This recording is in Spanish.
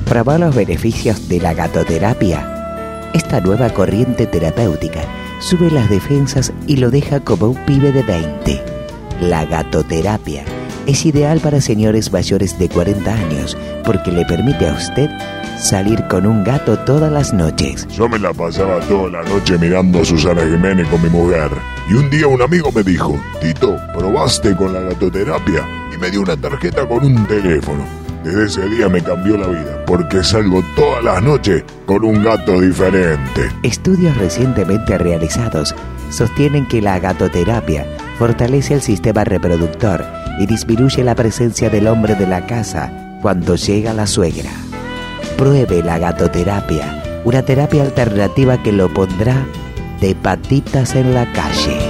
¿Probó los beneficios de la gatoterapia? Esta nueva corriente terapéutica sube las defensas y lo deja como un pibe de 20. La gatoterapia es ideal para señores mayores de 40 años porque le permite a usted salir con un gato todas las noches. Yo me la pasaba toda la noche mirando a Susana Jiménez con mi mujer. Y un día un amigo me dijo: Tito, ¿probaste con la gatoterapia? Y me dio una tarjeta con un teléfono. Desde ese día me cambió la vida, porque salgo todas las noches con un gato diferente. Estudios recientemente realizados sostienen que la gatoterapia fortalece el sistema reproductor y disminuye la presencia del hombre de la casa cuando llega la suegra. Pruebe la gatoterapia, una terapia alternativa que lo pondrá de patitas en la calle.